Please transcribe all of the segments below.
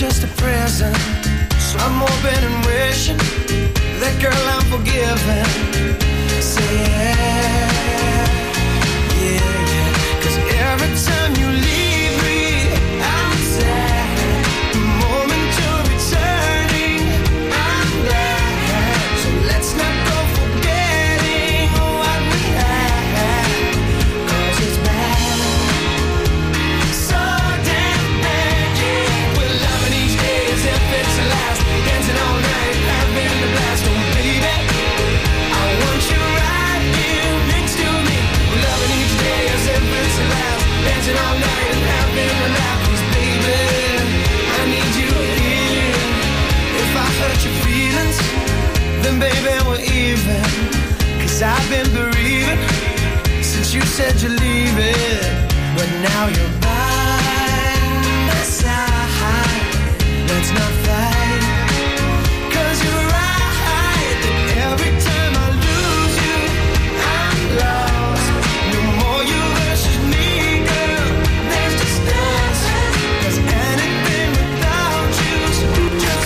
just a present. So I'm hoping and wishing that girl I'm forgiven. Say yeah, yeah. 'Cause every time you leave me, I'm sad. The moment you're returning, I'm glad. So let's not go forgetting what we had. 'Cause it's bad, so damn bad, yeah. We're loving each day as if it's the last, dancing all night, having a blast. Oh baby, I want you right here next to me. We're loving each day as if it's the last, dancing all night and having a laugh. 'Cause baby, I need you here. If I hurt your feelings, then baby we're even. 'Cause I've been bereaving since you said you're leaving. But now you're by my side. Let's not fight. 'Cause you're right that every time I lose you, I'm lost. No more you versus me, girl. There's just us. 'Cause anything without you's just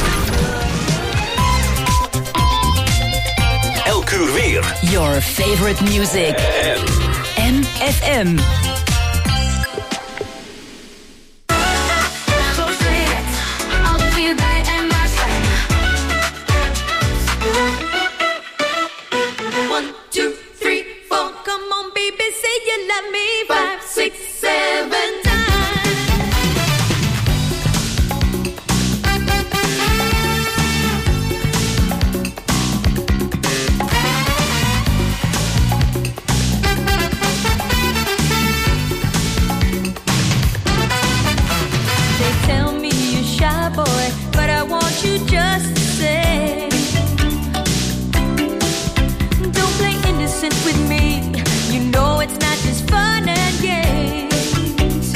Elk uur weer. Your favorite music. MFM. One, two, three, four. Come on, baby, say you love me. 5, 6, 7 times. They tell me you're shy, boy, but I want you just the same. Don't play innocent with me. You know it's not just fun and games.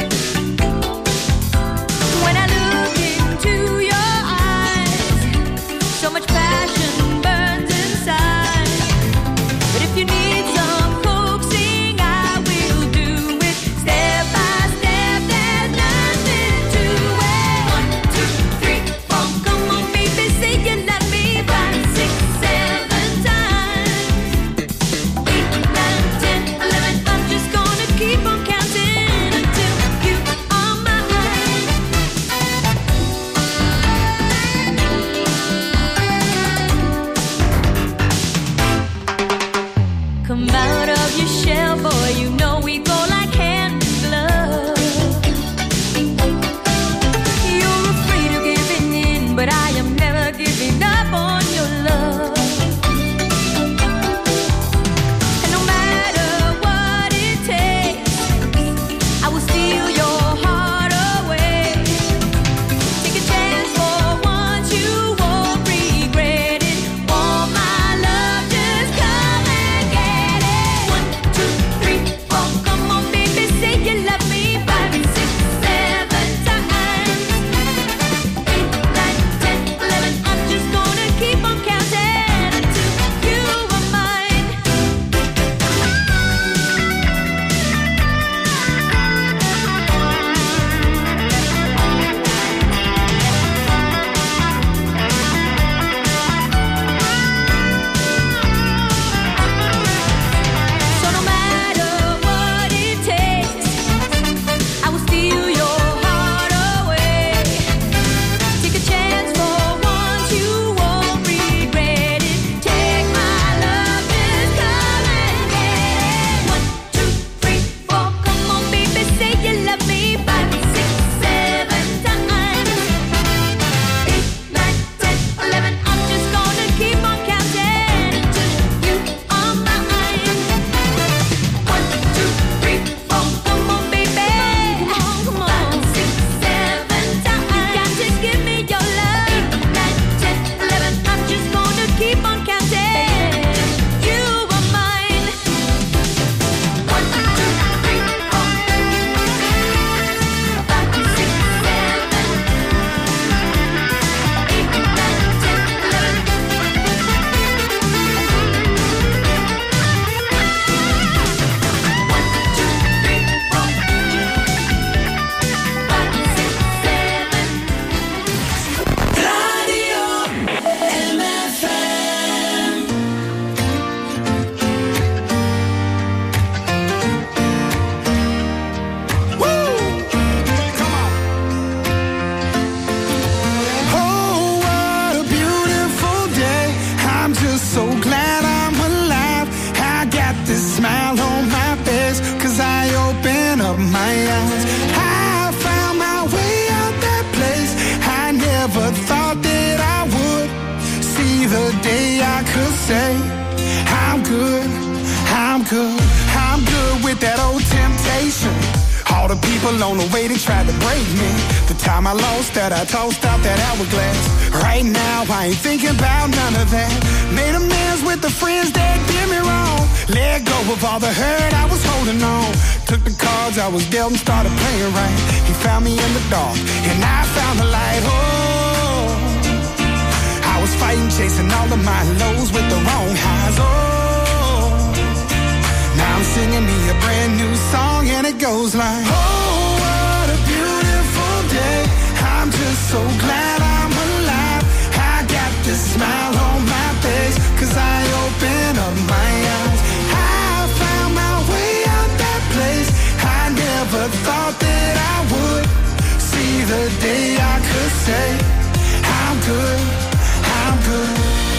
When I look into your eyes, so much passion burns inside. But if you need some coaxing, I will do it step by step. There's nothing to it. 1, 2, 3, 4. Come on, baby, say you love me. 5, 6, 7 times. 8, 9, 10. never thought that I would see the day I could say I'm good, I'm good, I'm good with that old temptation. All the people on the way that tried to break me. The time I lost that, I tossed out that hourglass. Right now, I ain't thinking about none of that. Made amends with the friends that did me wrong. Let go of all the hurt I was holding on. Took the cards I was dealt and started playing right. He found me in the dark, and I found the light. Oh, I was fighting, chasing all of my lows with the wrong highs. Oh, now I'm singing me a brand new song, and it goes like, oh, what a beautiful day. I'm just so glad I'm alive. I got this smile on my face, 'cause I open up my eyes. I found my way out that place. I never thought that I would see the day I could say I'm good, I'm good.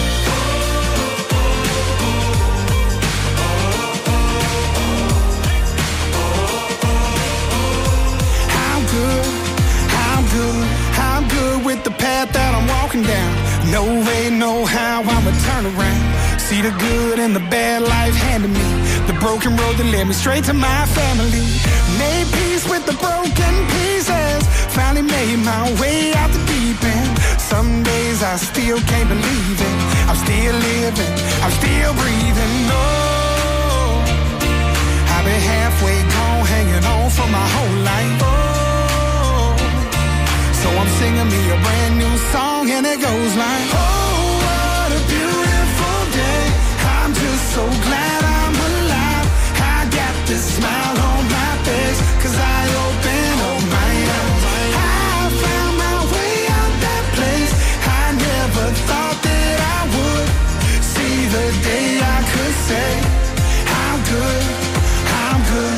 I'm good with the path that I'm walking down. No way, no how, I'ma turn around. See the good and the bad life handed me. The broken road that led me straight to my family. Made peace with the broken pieces. Finally made my way out the deep end. Some days I still can't believe it. I'm still living, I'm still breathing. Oh, I've been halfway gone, hanging on for my whole life. Oh, so I'm singing me a brand new song, and it goes like, oh, what a beautiful day. I'm just so glad I'm alive. I got this smile on my face, 'cause I open up my eyes. I found my way out that place. I never thought that I would see the day I could say I'm good, I'm good.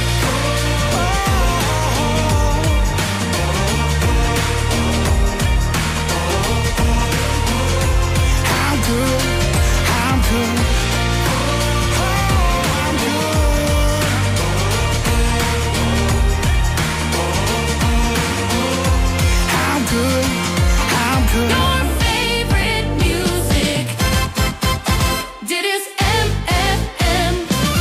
Your favorite music. Dit is MFM.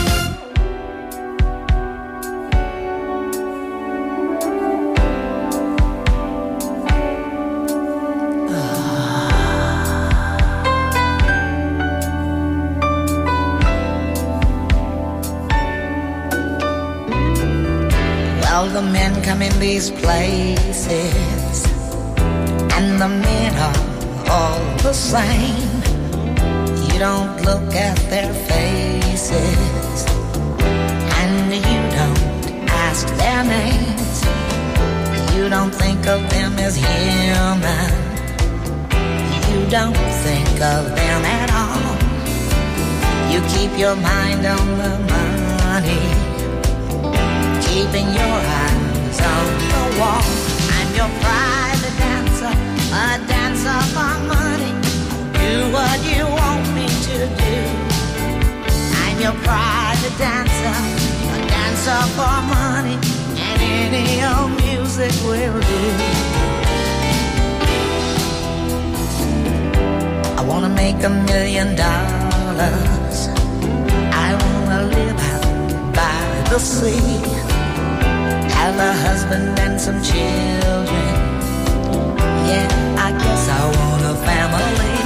Well, the men come in these places, and the men are all the same. You don't look at their faces, and you don't ask their names. You don't think of them as human. You don't think of them at all. You keep your mind on the money, keeping your eyes on the wall. I'm your private dancer, a dancer for money. Do what you want me to do. I'm your private dancer, a dancer for money, and any old music will do. I wanna make $1 million. I wanna live out by the sea, have a husband and some children. Yeah, I guess I want a family.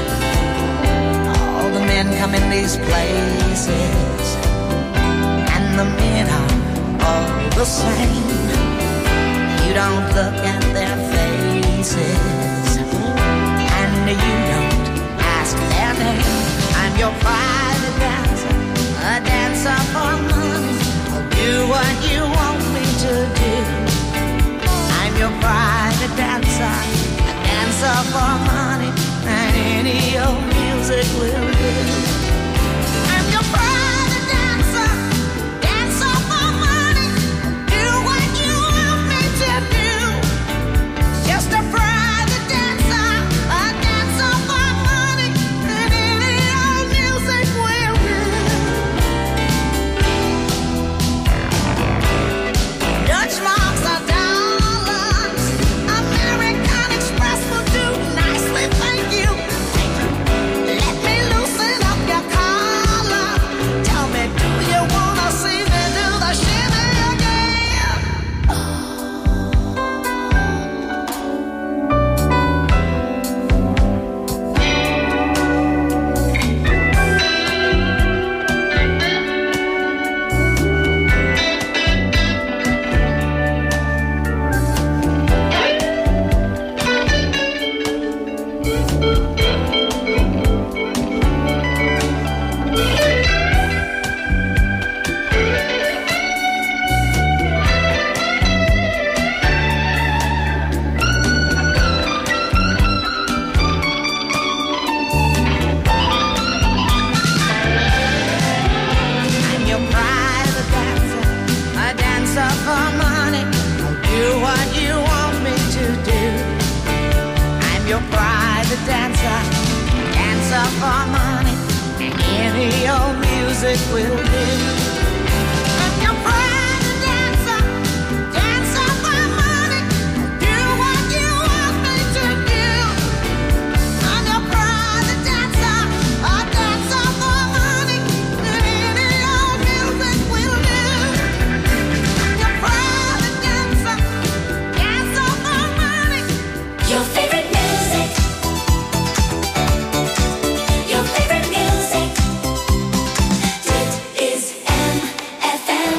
All the men come in these places, and the men are all the same. You don't look at their faces, and you don't ask their name. I'm your private dancer, a dancer for money. I'll do what you want me to do. I'm your private dancer, a dancer for money, and any old music will do. I'm your private dancer, dancer for money. Do what you want me to do. Just a private dancer, a dancer for money, and any old music will do. Dutch marks are dollars, American Express your private dancer, dancer for money, any old music will do. I'm your private dancer, dancer for money, do what you want me to do. I'm your private dancer, a dancer for money, any old music will do. I'm your private dancer, dancer for money. Your favorite music. Your favorite music. Dit is MFM.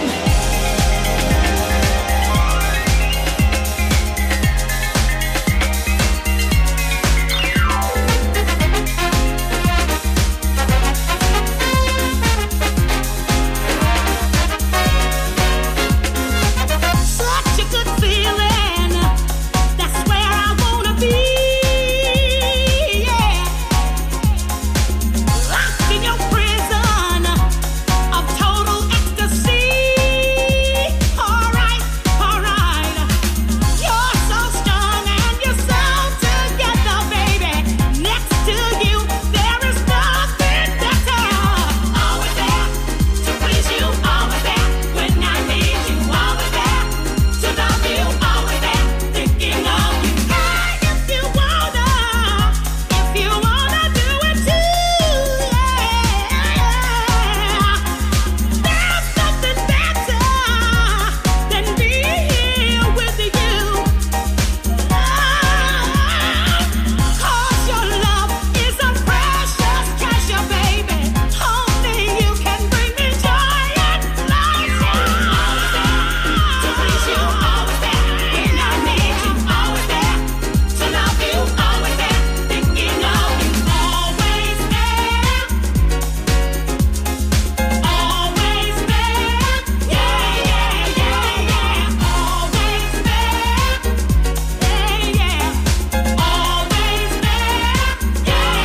Such a good feeling. That's where I wanna be. Yeah. Locked in your prison of total ecstasy. Alright, alright. You're so strong and you're so together, baby. Next to you, there is nothing better. Always there to please you, always there when I need you, always there to love you, always there thinking of you. Hey, if you wanna do it too, yeah. There's nothing better than being here with you. 'Cause your love is a precious treasure, baby. Only you can bring me joy and pleasure. Always there to please you, always there when I need you, always there to love you, always there thinking of you, always there, always there, yeah, yeah, yeah, yeah, always there, yeah, yeah, always there, yeah,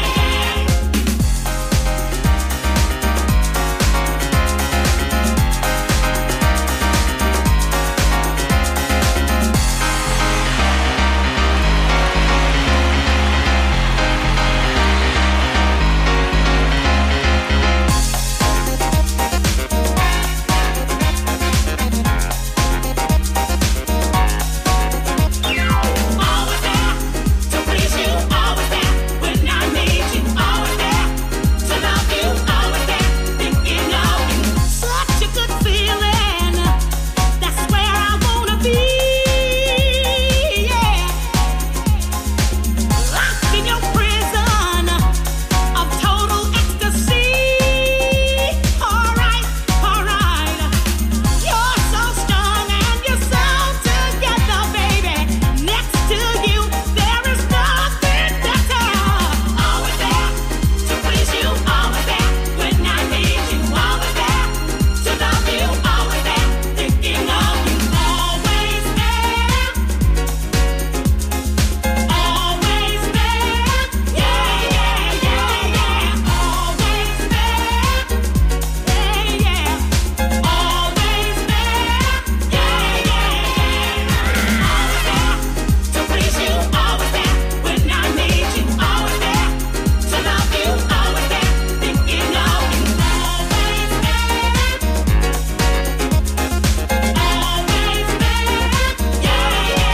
always there to please you, always there when I need you, always there to love you, always there thinking of you. Such a good feeling. That's where I wanna be. Yeah. Locked in your prison of total ecstasy. Alright, alright. You're so strong and you're so together, baby. Next to you, there is nothing better. Always there to please you, always there when I need you, always there to love you, always there thinking of you, always there, always there, yeah, yeah, yeah, yeah, always there, yeah, yeah, always there, yeah, yeah, always there to please you, always there when I need you, always there to love you, always there thinking of you, always there, always there, yeah,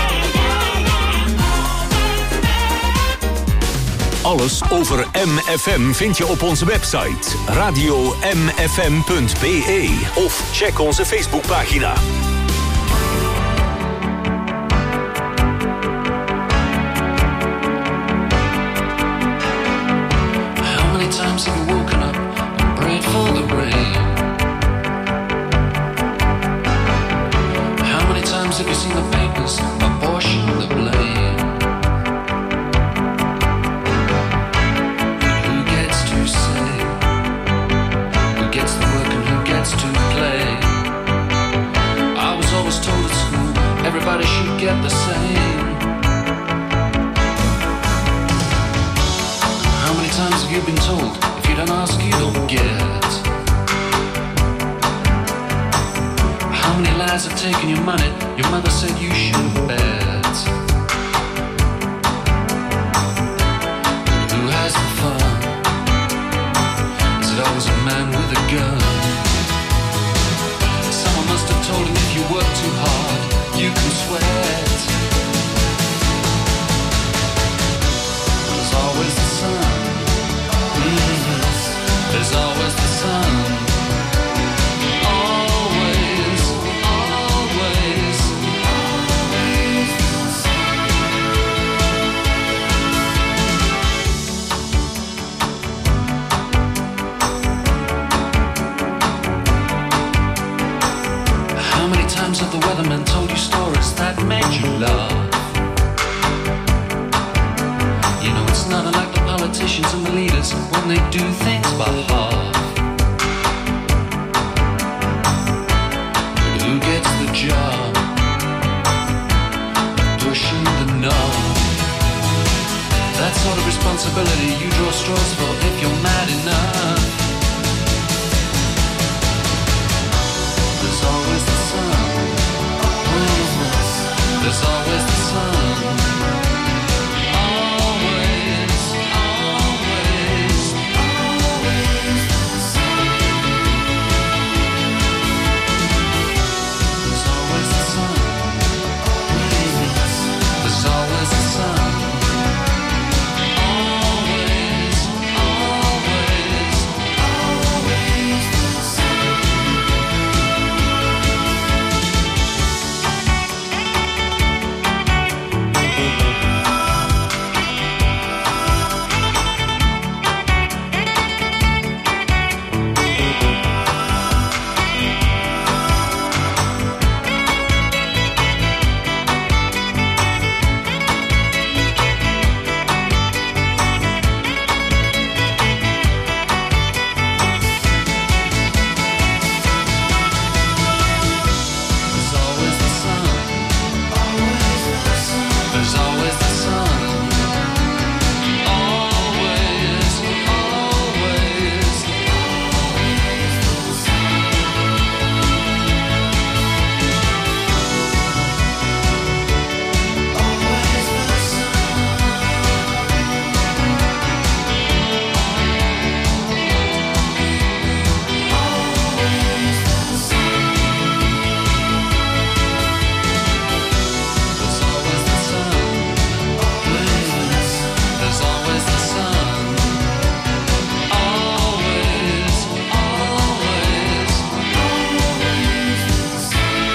yeah, yeah, always there. Alles over MFM vind je op onze website radio.mfm.be of check onze Facebookpagina. How many times have you woken up and prayed for the rain? How many times have you seen the papers apportion the blame? Who gets to say? Who gets the work and who gets to play? I was always told at school everybody should get the same. How many times have you been told if you don't ask you don't get? How many lies have taken your money? Your mother said you should bet. politicians and the leaders when they do things by half. But who gets the job? Pushing the knob. That sort of responsibility you draw straws for if you're mad enough. There's always the sun. There's always the sun. Always, always, always the sun. There's always the sun. There's always the sun. Always, always, always the sun. There's always the sun. There's always the sun. Always, always, always the sun. Always the sun. Always the sun. There's always the sun. There's always the sun. Always, always, always the sun.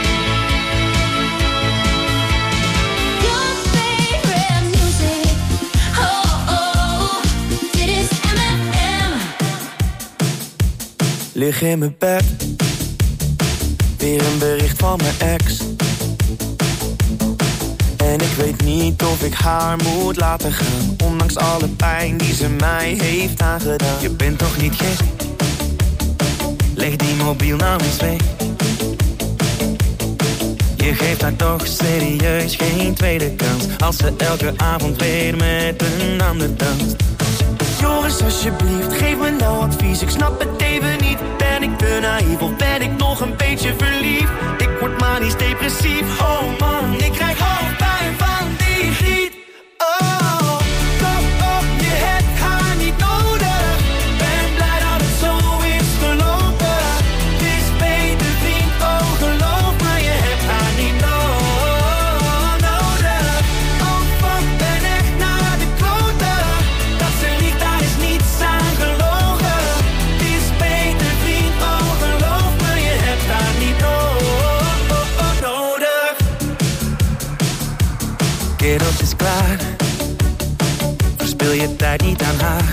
Your favorite music. Oh, oh, dit is MFM. Lig in mijn bed, weer een bericht van mijn ex. En ik weet niet of ik haar moet laten gaan, ondanks alle pijn die ze mij heeft aangedaan. Je bent toch niet gek? Leg die mobiel nou eens weg. Je geeft haar toch serieus geen tweede kans, als ze elke avond weer met een ander danst. Joris, alsjeblieft, geef me nou advies. Ik snap het even niet. Ben ik te naïef of ben ik nog een beetje verliefd? Ik word manisch depressief. Oh man, ik krijg hoofdpijn van die griet. Oh, kom op, je hebt haar niet nodig. Ben blij dat het zo is gelopen. Het is beter vriend, oh geloof me, je hebt haar niet nodig. Oh fuck, ben echt naar de kloten. Dat ze liegt, daar is niets aan gelogen. Het is beter vriend, oh geloof me, je hebt haar niet nodig. Kerels is klaar, verspil je tijd niet aan haar.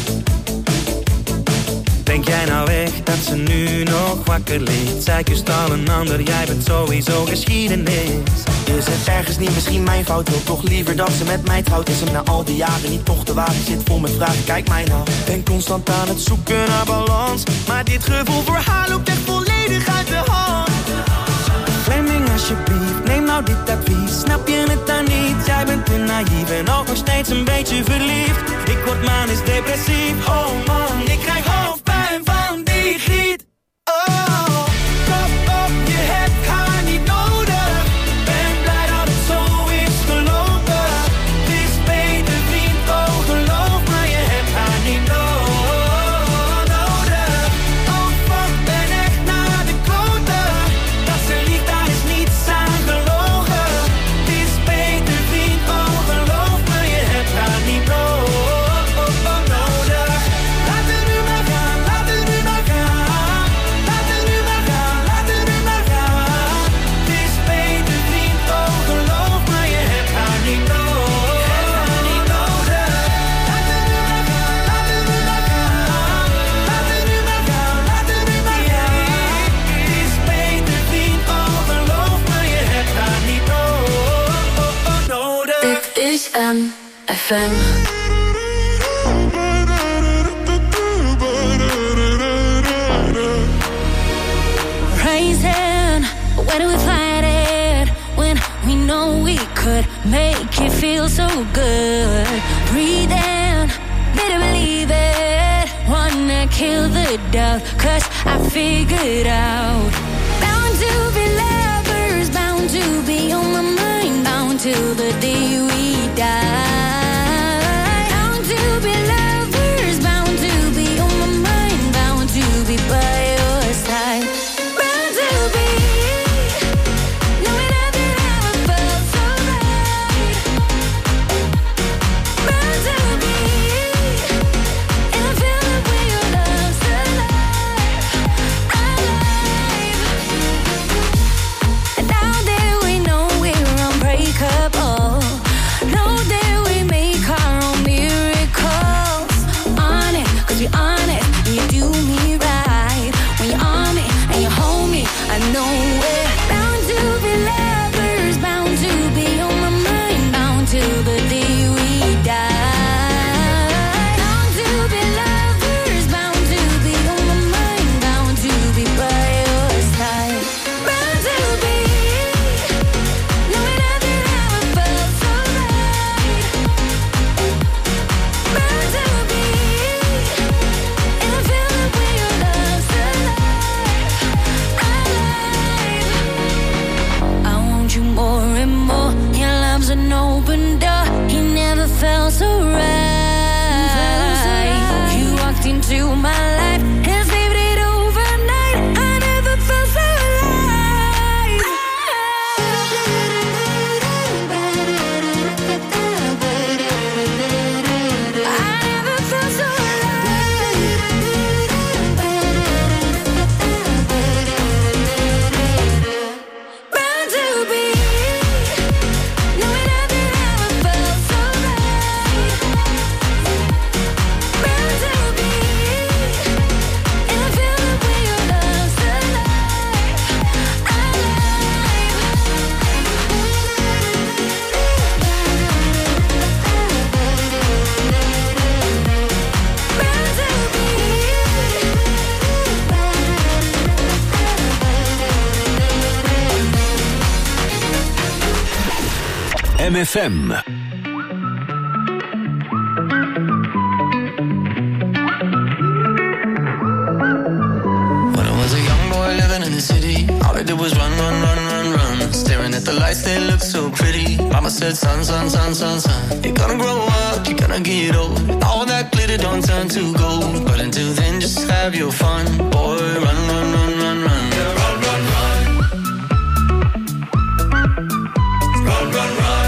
Denk jij nou echt dat ze nu nog wakker ligt? Zij kust al een ander, jij bent sowieso geschiedenis. Is het ergens niet misschien mijn fout? Wil toch liever dat ze met mij trouwt? Is hem na al die jaren niet toch te wagen? Zit vol met vragen, kijk mij nou. Ben constant aan het zoeken naar balans, maar dit gevoel voor haar loopt echt volledig uit de hand. Fleming, alsjeblieft, neem nou dit advies. Snap je het dan niet? Jij bent te naïef en ook nog steeds een beetje verliefd. Ik word manisch depressief. Oh man, ik krijg hoofdpijn van die griet. Oh, kom op, je hebt haar niet nodig. Ben blij dat het zo is gelopen. Het is beter vriend, oh geloof me, je hebt haar niet nodig. Oh fuck, ben echt naar de kloten. Dat ze liegt, daar is niets aan gelogen. Het is beter vriend, oh geloof me, je hebt haar niet nodig. Laat het nu maar gaan, laat het nu maar gaan. Laat het nu maar gaan, laat het nu maar gaan. Het is beter vriend, oh geloof me, je hebt haar niet nodig. Laat het nu maar gaan, laat het nu maar gaan. Laat het nu maar gaan, laat het nu maar gaan. Het is beter vriend, oh geloof me, je hebt haar niet nodig. Dit is MFM. Why do we fight it when we know we could make it feel so good? Breathe in, better believe it. Wanna kill the doubt, 'cause I figured out. Bound to be lovers, bound to be on my mind, bound till the day we die. Bound to be lovers, bound to be on my mind, bound to be by your side. Bound to be knowing nothing ever felt so right. Bound to be in a feeling where your love's alive, alive. And now that we know we're unbreakable, know that we make our own miracles. On it, 'cause we on it, and you do me right. When you're on me and you hold me, I know we're bound to be lovers, bound to be on my mind, bound till the day we die. Bound to be lovers, bound to be on my mind, bound to be by your side. Bound to be knowing nothing ever felt so right. Bound to be in a feeling where your love's alive, alive. I want you more and more. Your love's an open door. He never felt so right. You walked into my life and saved it overnight. I never felt so alive. I never felt so alive. Bound to be knowing nothing ever felt so right. Bound to be in a feeling where your love's alive, alive. Bound to be. MFM. When I was a young boy living in the city, all I did was run, run, run, run, run. Staring at the lights, they looked so pretty. Mama said, son, son, son, son, son, you're gonna grow up, you're gonna get old. All that glitter don't turn to gold. But until then, just have your fun. Boy, run, run, run, run, run. Yeah, run, run, run. Run, run, run.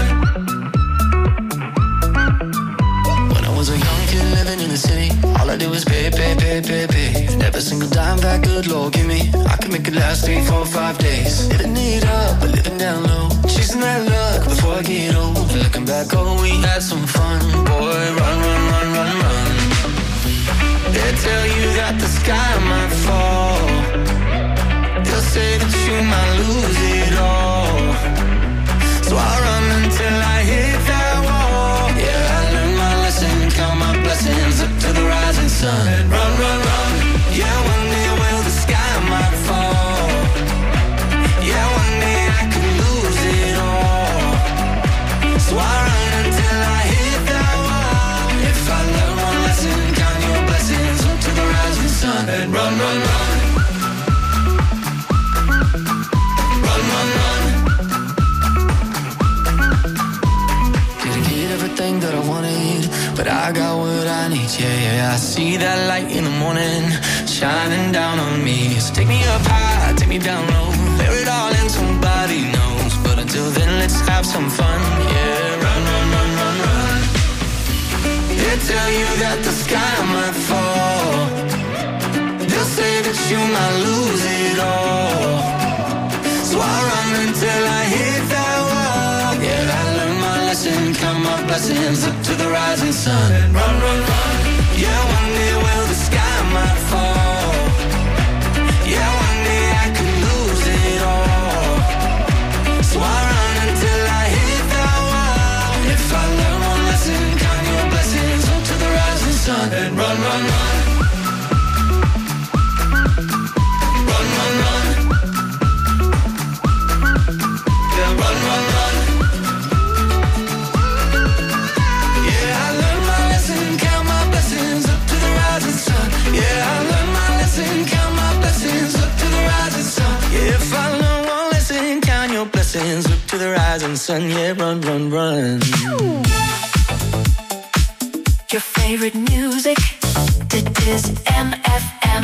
When I was a young kid living in the city, all I did was pay, pay, pay, pay, pay. And every single dime that good Lord give me, I could make it last 3, 4, 5 days. Living it up, but living down low, chasing that luck before I get old. And looking back, oh, we had some fun. Boy, run, run, run, run, run. They tell you that the sky might fall. They'll say that you might lose it all. So I run until I hit that wall. Yeah, I learned my lesson, count my blessings up to the rising sun. Run, run, run. Yeah, one day, well, the sky might fall. Yeah, one day I could lose it all. So I run until I hit that wall. If I learn one lesson, count your blessings up to the rising sun. And run, run, run. Run, run, run. Didn't get everything that I wanted, but I got what I need, yeah, yeah. I see that light in the morning, shining down on me. So take me up high, take me down low, bear it all in, somebody knows. But until then, let's have some fun, yeah. Run, run, run, run, run. They tell you that the sky might fall. They'll say that you might lose it all. So I run until I hit that wall. Yeah, I learned my lesson, count my blessings up to the rising sun. Run, run, run. Yeah, one day, well, the sky might fall. Yeah, one day I could lose it all. So I run until I hit that wall. If I learn one lesson, count your blessings up to the rising sun. And run, run, run. Run, run, run. rising sun, yeah, run, run, run. Your favorite music, dit is MFM.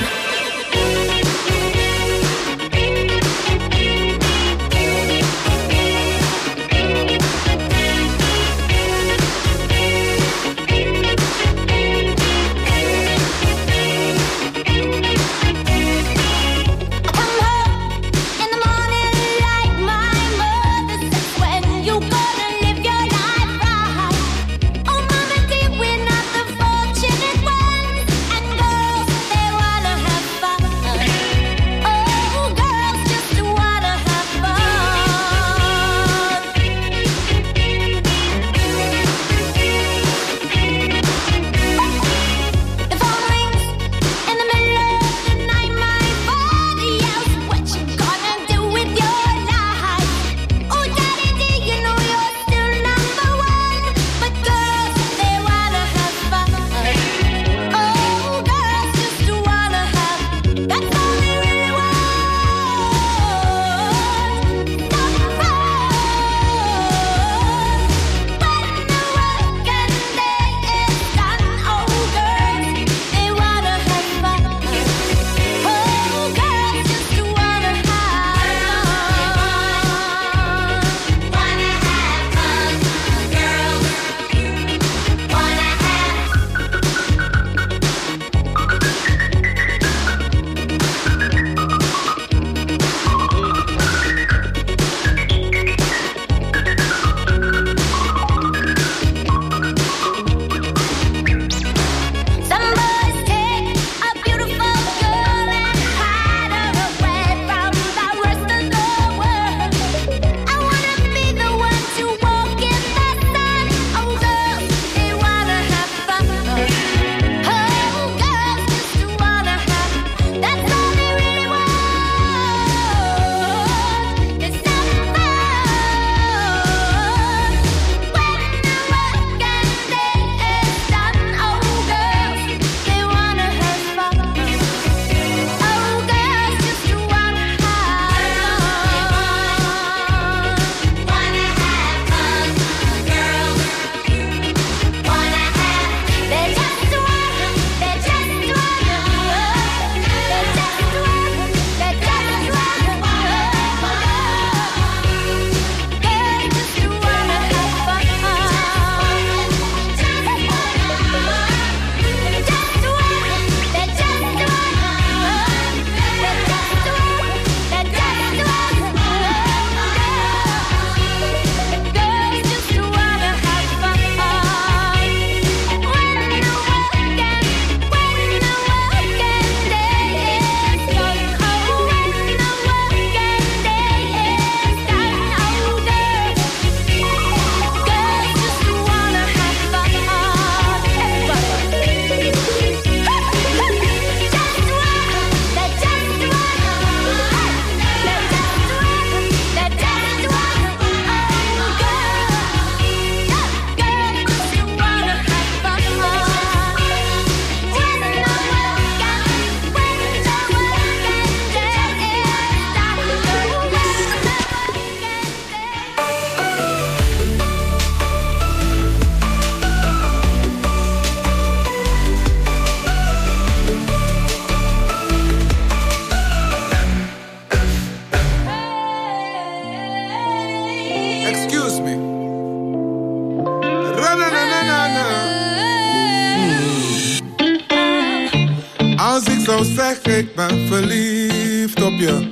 Als ik zou zeggen ik ben verliefd op je.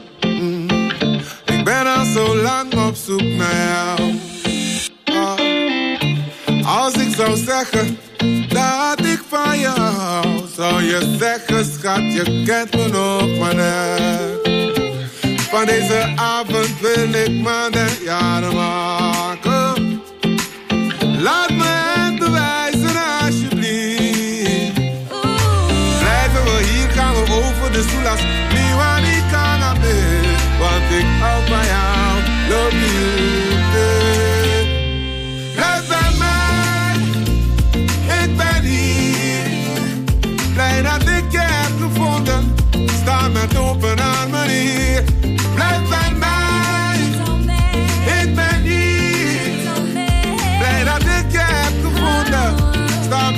Ik ben al zo lang op zoek naar jou. Als ik zou zeggen dat ik van je hou, zou je zeggen schat, je kent me nog maar net. Van deze avond wil ik me de jaren maken. Laat me het bewijzen alsjeblieft. Blijven we hier, gaan we over de soelas. Niemand die kan naar binnen, want ik hou van jou, liefde. Blijf bij mij, ik ben hier. Blij dat ik je heb gevonden, sta met open armen hier. Blijf bij mij, ik ben hier.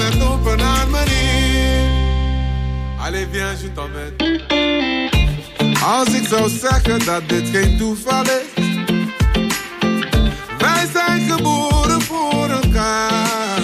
met open armen in. Allez, viens, je t'emmène. Als ik zou zeggen dat dit geen toeval is. Wij zijn geboren voor elkaar.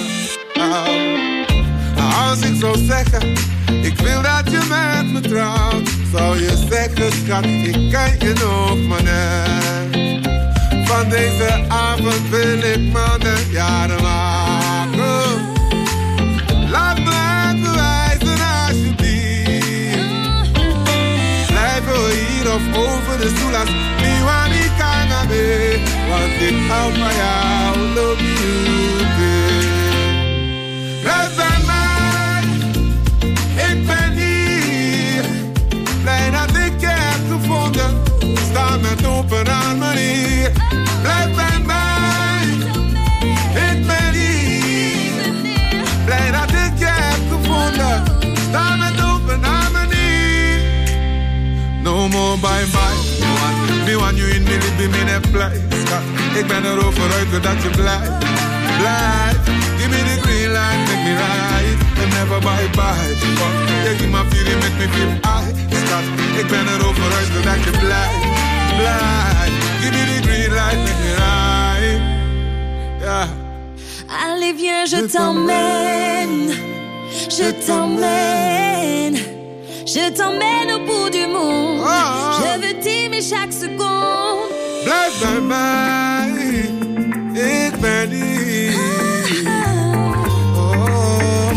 Als ik zou zeggen, ik wil dat je met me trouwt. Zou je zeggen, schat, ik kan je nog maar net. Van deze avond wil ik maanden, jaren maken. Laat me het bewijzen alsjeblieft. Blijven we hier of over de stoel als niemand niet kan gaan mee. Want ik hou van jou, love you, babe. Blijf bij mij, ik ben hier. Blij dat ik je heb gevonden. Sta met open armen hier. Blijf bij mij, ik ben hier. Blij dat ik je heb gevonden. Sta met open armen hier. No more bye bye. Me want you in me live in a place. Ik ben erover uit dat je blijft. Blijf, give me the green light, make me right. And never bye bye. Yeah, give my feeling, make me feel high. Schat, ik ben erover uit dat je blijft. Blijf, give me the green light, make me right. Yeah. Allez viens, je t'emmène. Je t'emmène. Je t'emmène au bout du monde. Je veux t'aimer chaque seconde. Blijf bij mij, ik ben hier. Oh.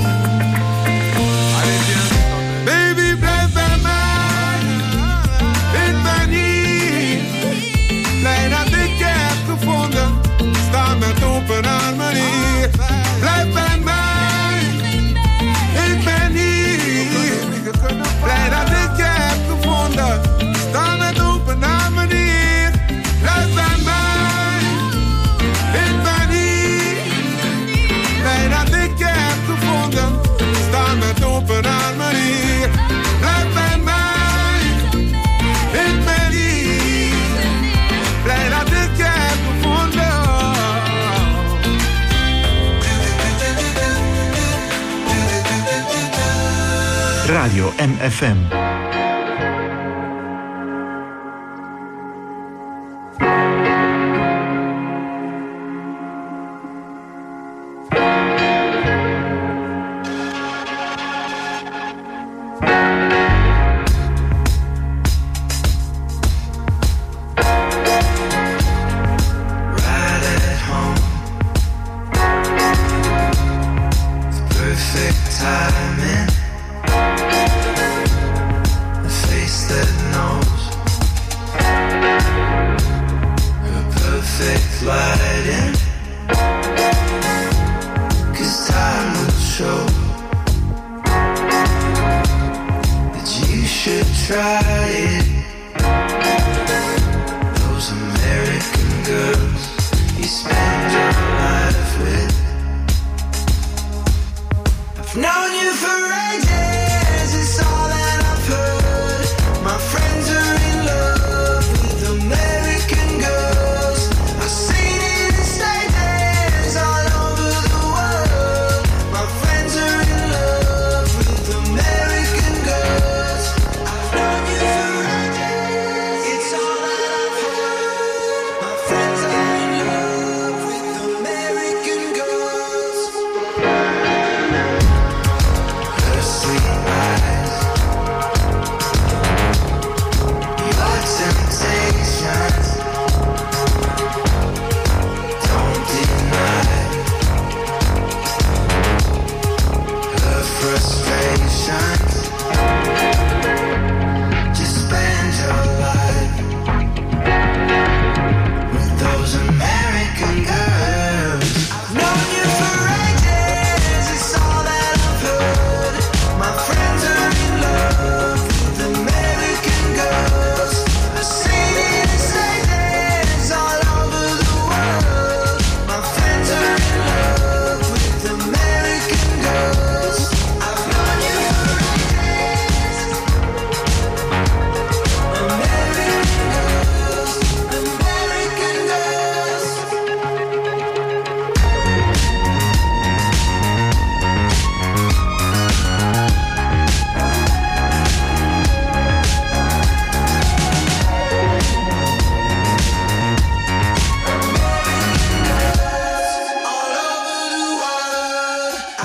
Baby, blijf bij mij, ik ben hier. Blij dat ik je heb gevonden. Sta met open armen hier. Blijf bij mij, ik ben hier. Blij dat ik je heb gevonden. Sta met open armen hier. Blijf bij mij, ik ben hier. Blij dat ik je heb gevonden. Sta met open armen hier. Blijf bij mij, ik ben hier. Blij dat ik je heb gevonden. Radio MFM.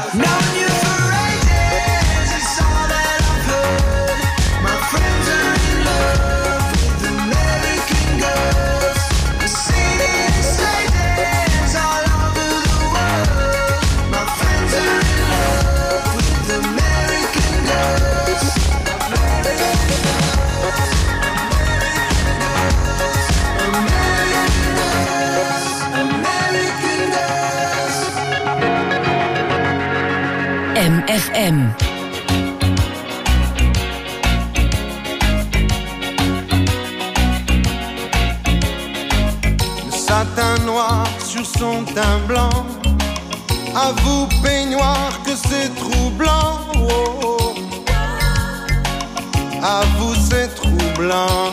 Known you for ages, it's all that I've heard. My friends are in love with American girls. The city stages all over the world. My friends are in love with American girls. MFM. Le satin noir sur son teint blanc. À vous peignoir que c'est troublant. Oh, oh. À vous c'est troublant.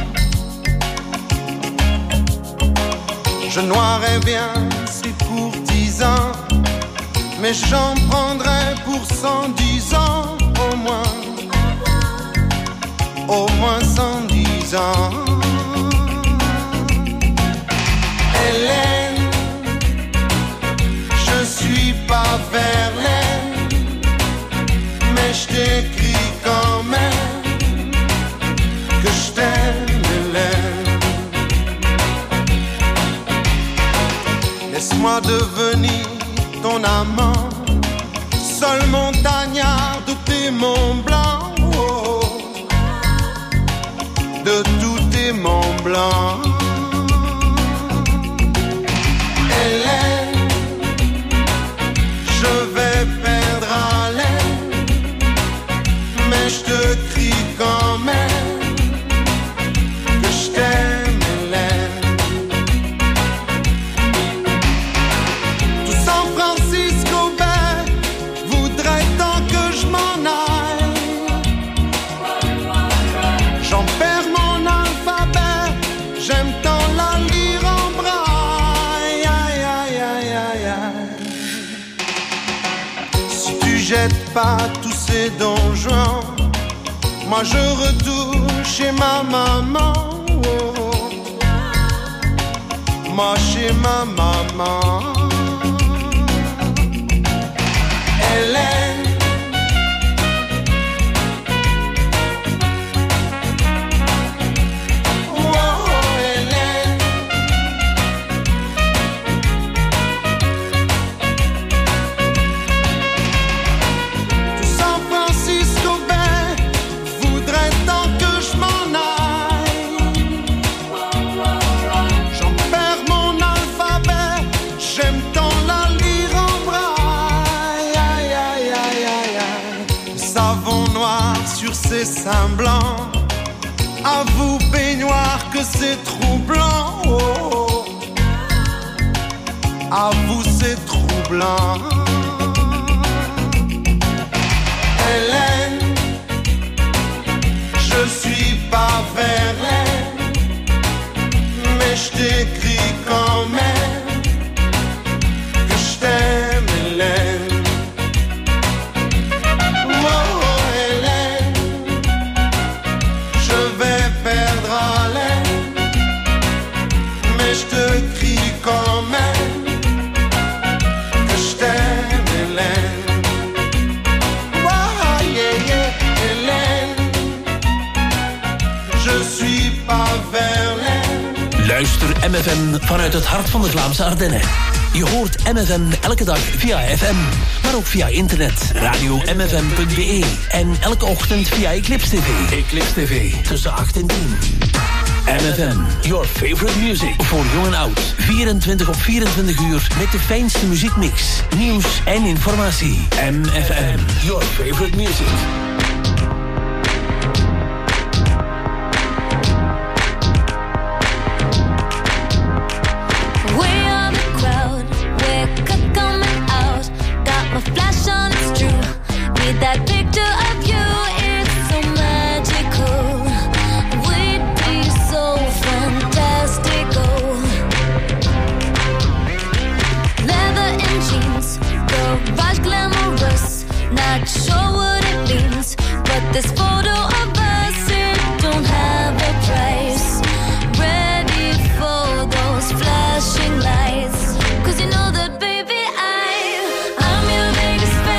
Je noirais bien ces courtisans, mais j'en prendrais pour 110 ans au moins 110 ans. Hélène, je suis pas Verlaine, mais je t'écris quand même que je t'aime, Hélène. Laisse-moi devenir ton amant, seul montagnard de tes monts blancs, oh, de tous tes monts blancs. Hélène, je vais perdre haleine, mais je te crie quand même que je t'aime, Hélène. Tout San Francisco Bay voudrait tant que je m'en aille. J'en perds mon alphabet, j'aime tant la lire en braille. Aïe, aïe, aïe, aïe, aïe. Si tu jettes pas tous ces donjons, moi je retourne chez ma maman. Oh, oh. Moi chez ma maman. Hélène, oh, oh, Hélène. Tout San Francisco Bay voudrait tant que je m'en aille. J'en perds mon alphabet, j'aime tant la lire en braille. Aïe, aïe, aïe, aïe, aïe. Le savon noir sur ses seins blancs. À vous peignoir que c'est troublant. Oh, oh. À vous c'est troublant. Hélène, je suis pas Verlaine, mais je t'écris quand même que je t'aime, Hélène. Oh, oh, Hélène, je vais perdre haleine, mais je te crie quand même que je t'aime, Hélène. Oh, yeah, yeah, Hélène, je suis pas Verlaine. Luister MFM vanuit het hart van de Vlaamse Ardennen. Je hoort MFM elke dag via FM, maar ook via internet, radio-mfm.be en elke ochtend via Eclipse TV. Eclipse TV, tussen 8 en 10. MFM, your favorite music. Voor jong en oud, 24 op 24 uur met de fijnste muziekmix, nieuws en informatie. MFM, your favorite music. That picture of you, it's so magical. We'd be so fantastical. Leather and jeans, garage glamorous. Not sure what it means, but this photo of us, it don't have a price. Ready for those flashing lights, 'cause you know that baby I'm your biggest fan.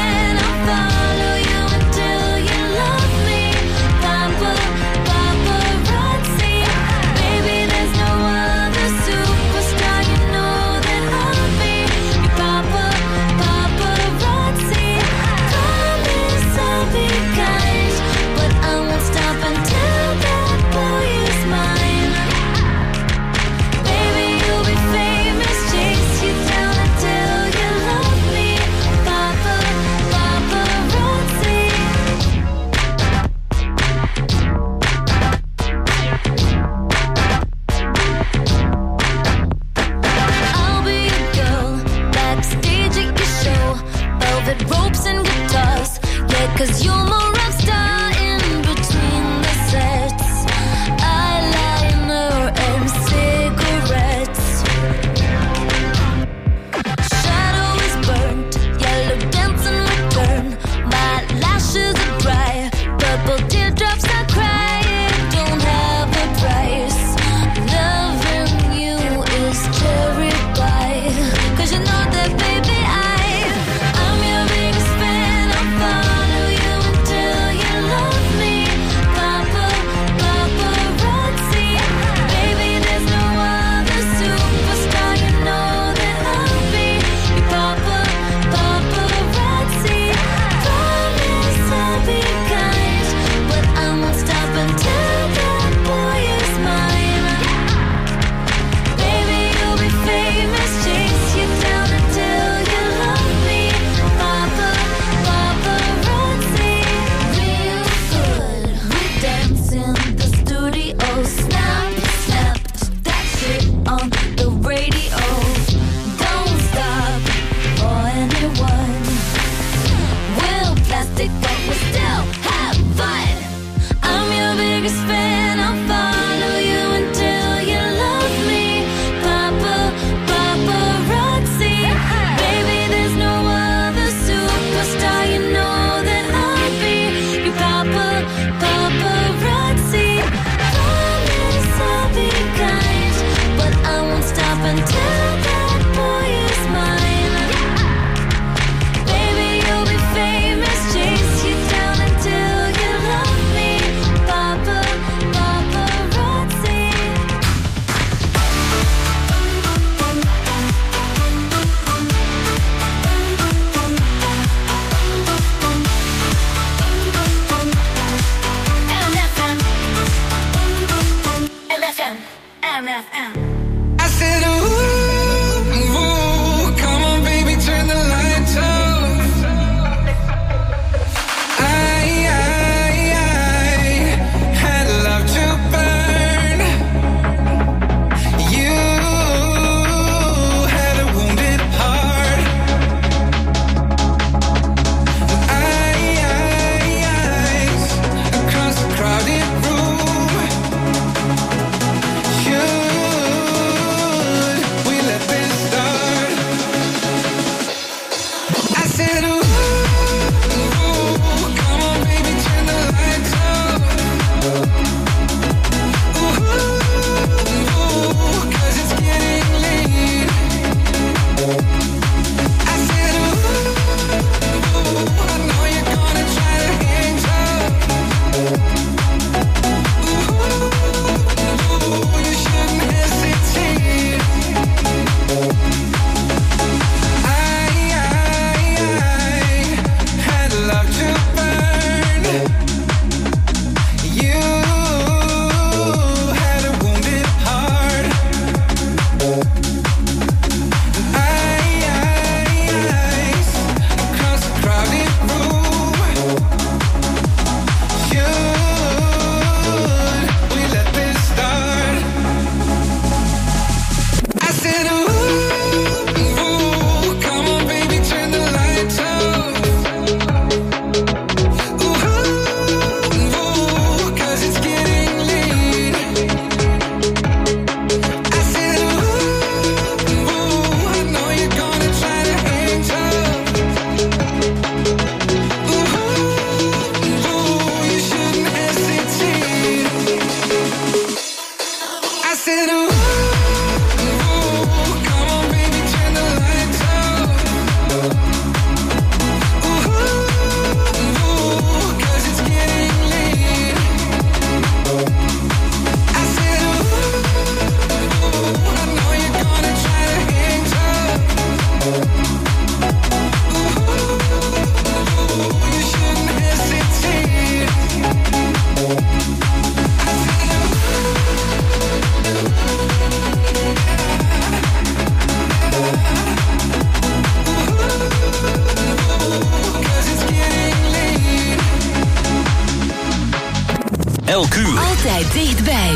Elk uur. Altijd dichtbij.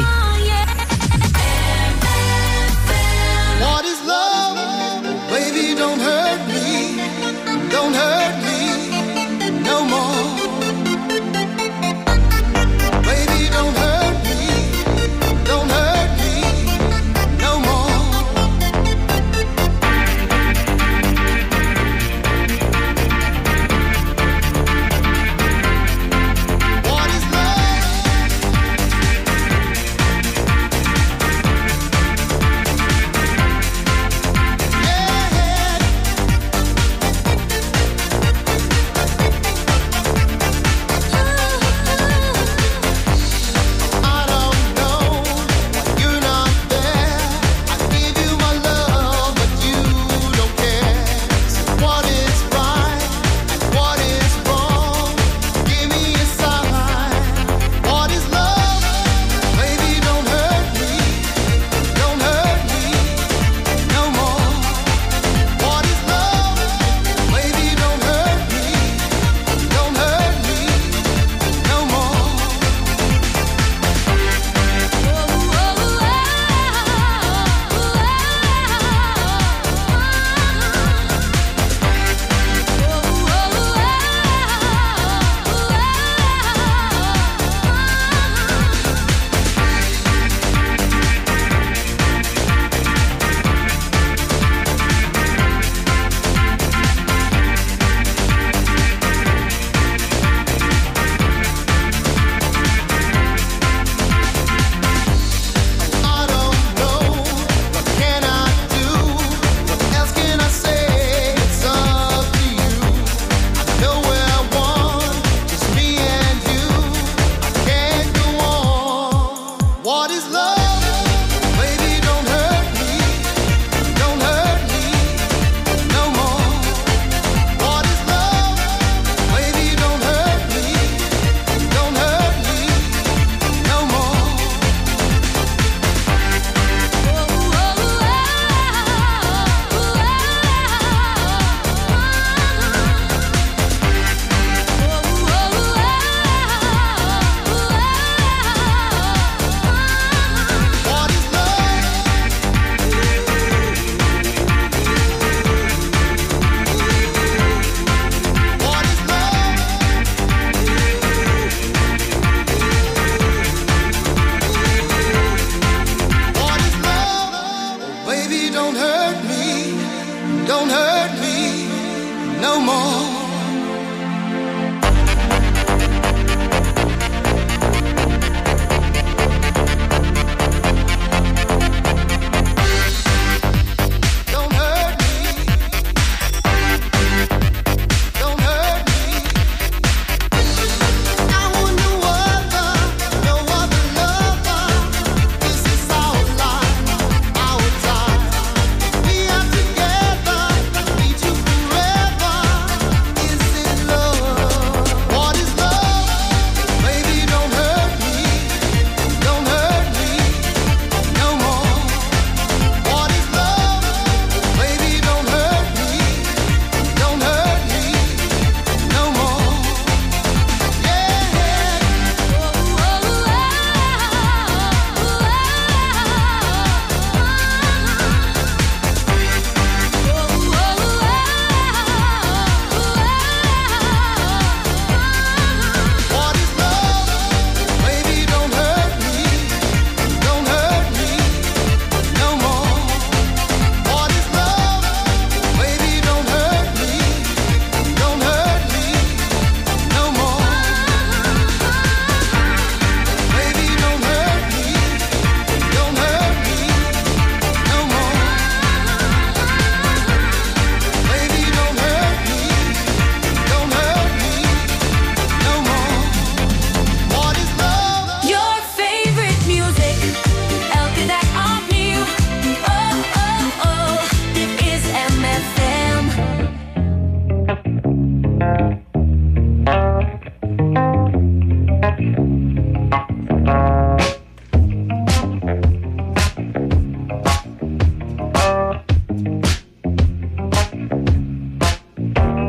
What is love? Baby, don't hurt me. Don't hurt me no more. Baby, don't hurt me. Don't hurt me no more. What is love?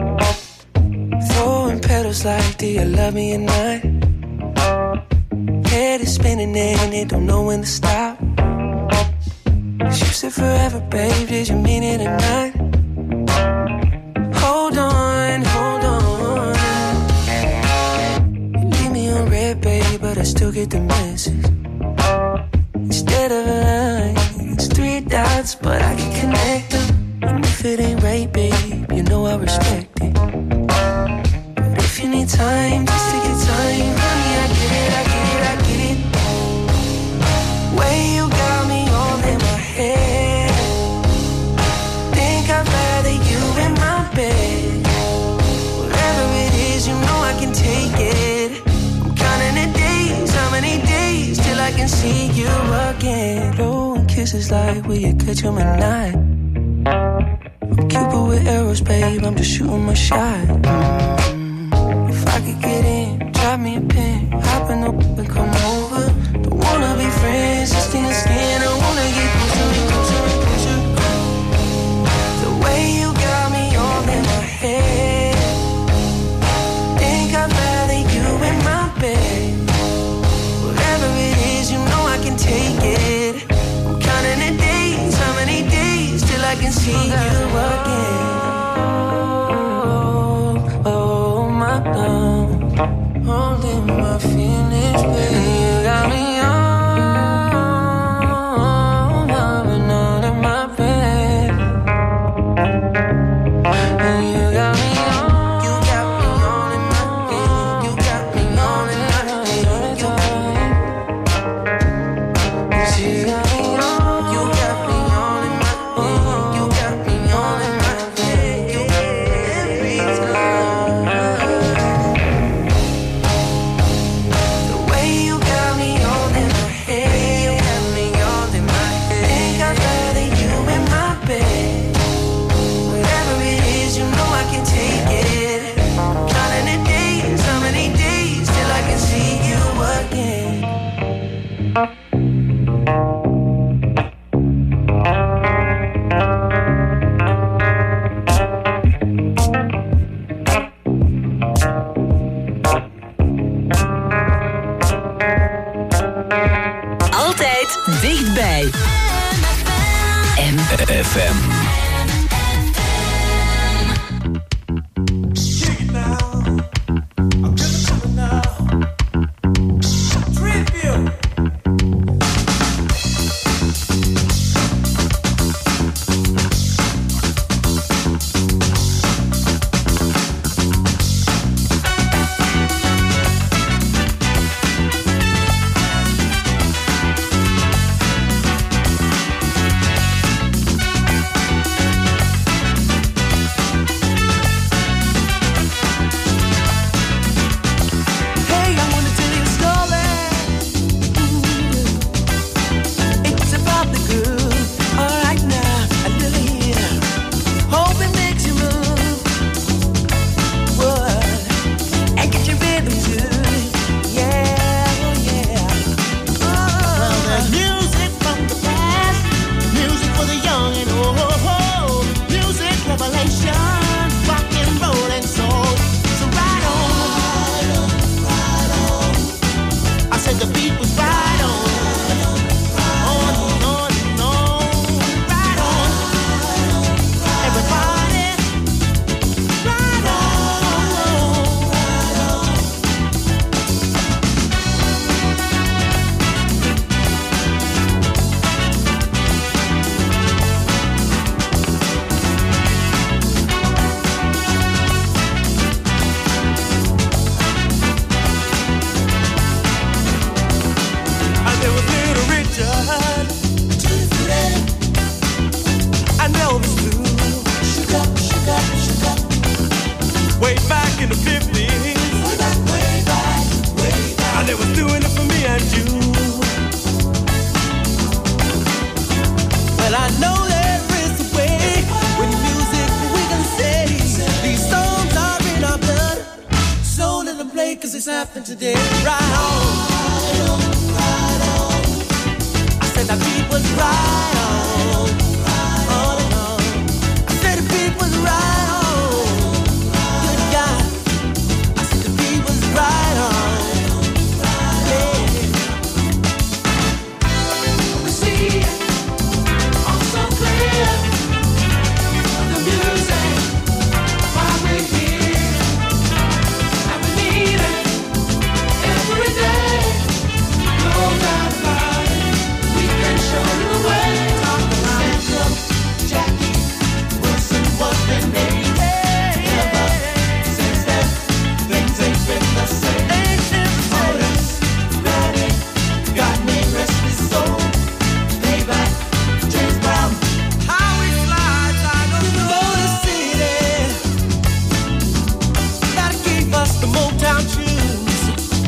Throwing petals like, do you love me or not? head is spinning and it don't know when to stop. You said forever, babe, did you mean it or not? Hold on, hold on. You leave me on red, babe, but I still get the message. Instead of a line, it's 3 dots, but I can connect them. And if it ain't right, babe, you know I respect it. But if you need time, just take your time, honey, I get it, I get it, I get it. Way you got me all in my head. Think I'd rather you in my bed. Whatever it is, you know I can take it. I'm counting the days, how many days till I can see you again. Blowing kisses like will you catch 'em at night? I'm Cupid with arrows, babe, I'm just shooting my shot. If I could get in, drop me a pin, hop in the and come over. Don't wanna be friends, just skin to skin. I wanna get closer and closer and closer. The way you got me all in my head. Think I'd rather you in my bed. Whatever it is, you know I can take it. I'm counting the days, how many days till I can see you again. Oh my God, holding my feelings, baby. You got me on, loving all in my bed. And you got me on, you got me on in my bed. You got me on in my bed. You got me on, you got me on in my bed. You got me on in my bed. Every time. The way you got me all in my head. You got me all in my head. Think I'd rather you in my bed. Whatever it is, you know I can take it. Counting the days, how many days till I can see you again. Altijd dichtbij. FM. Today, right on, right on. I said the beat was right on, I said the beat was right on, good God. I said the beat was right on, yeah. the Motown tunes.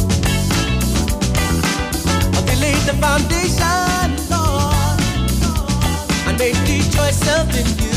They laid the foundation, Lord, and made the choice of in you.